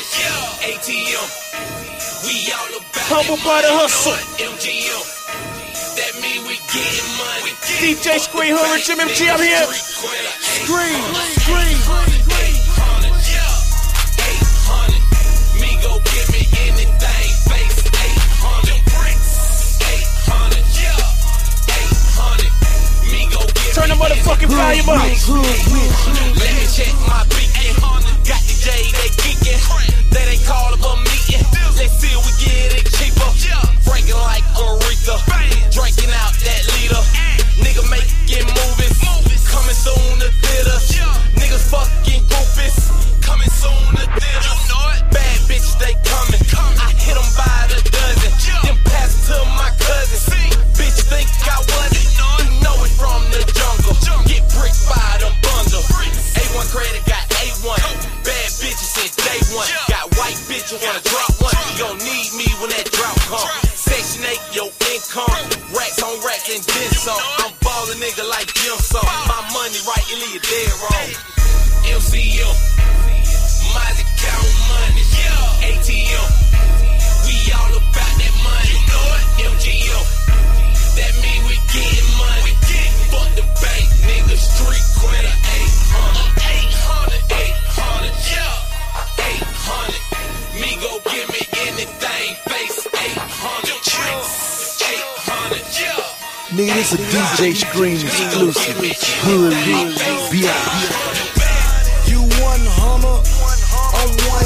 ATM, we all about Humble by the hustle. MGM, that mean we getting money. DJ Screen Hood, Rich MMG, I'm here. Scream. 800, me go give me anything, face 800, 800, 800, me go give Turn the motherfucking volume up. Let me check my beat. 800, got the J, they geeking. They ain't call up a meeting. Let's see if we get it cheaper. Franking like Aretha, drinking out that leader. Nigga making movies, coming soon to theater. Niggas fucking goofies, coming soon to theater. Bad bitches, they coming. I hit them by the dozen. Then pass it to my cousin. Bitch think I wasn't. You know it from the jungle. Get bricked by the bundle. A1 credit got A1. Bad bitches since day one. Got white bitches wanna drop one. You gon' need me when that drought come. Section 8, your income. Racks on racks and then some. I'm ballin' nigga like Jim so. My money right, you leave it dead wrong. MCM, Mozzie count money. ATM, we all about that money. MGM, that mean we getting money. Fuck the bank, nigga, street quitter. 800, me go give me anything, face 800, 800, Nigga, this a DJ Scream exclusive. Hood League, You 100 on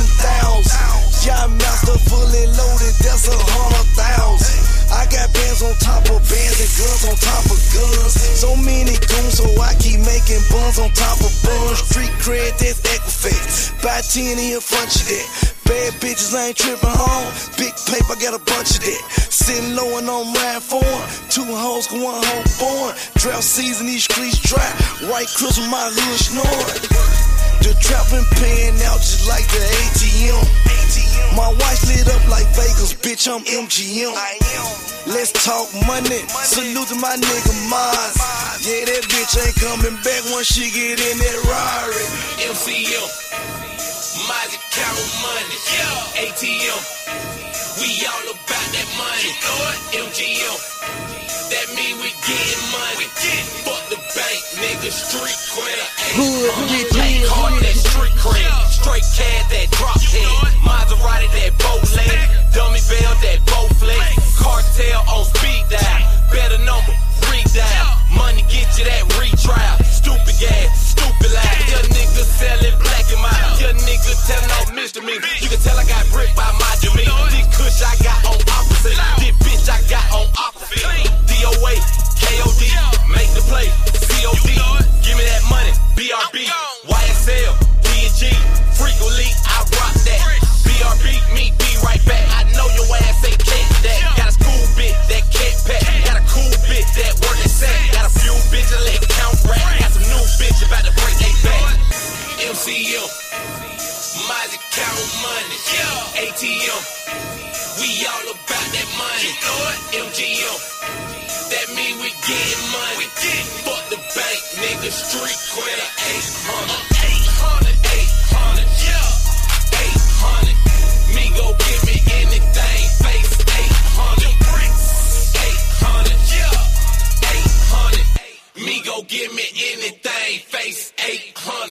1,000. Y'all master fully loaded, that's 100,000. I got bands on top of bands and guns on top of guns. So many goons, so I keep making buns on top of buns. Street cred, that's Equifax. Buy 10 in front of that. Bad bitches ain't tripping home. Big paper, got a bunch of that. Sitting low and I'm riding for 'em. 2 hoes, 1 hoe born. Drought season, these streets dry. White Chris with my hood snoring. The trap been paying out just like the ATM. My wife lit up like Vegas, bitch, I'm MGM. Let's talk money, salute to my nigga Maz. Yeah, that bitch ain't coming back once she get in that Rari. MCM, Mozzie count money. ATM, we all about that money. MGM, that mean we getting money. Fuck the bank, nigga, street quitter. Take hard, that street cred. Straight cash, that drop head. Maserati, that bow leg. Dummy bell, that bow flex. Cartel on speed dial. Better number, redial. Money get you that retrial. Stupid gas, stupid lie. Your nigga selling black and mild. Your nigga telling all misdemeanor. You can tell I got bricked by my demeanor. This kush I got on opposite. This bitch I got on opposite. DOA, KOD, make the play. COD, give me that money. BRB, YSL, D&G. Frequently I rock that. BRB, me be right back. I know your ass ain't catch that. Got a school bitch that can't pack. Got a cool bitch that work at sack. Got a few bitches that count rap. Got some new bitch about to break they back. MCM, Mozzie count money. ATM, we all about that money. MGM, that mean we getting money. Fuck the bank, nigga, street quitter. 800.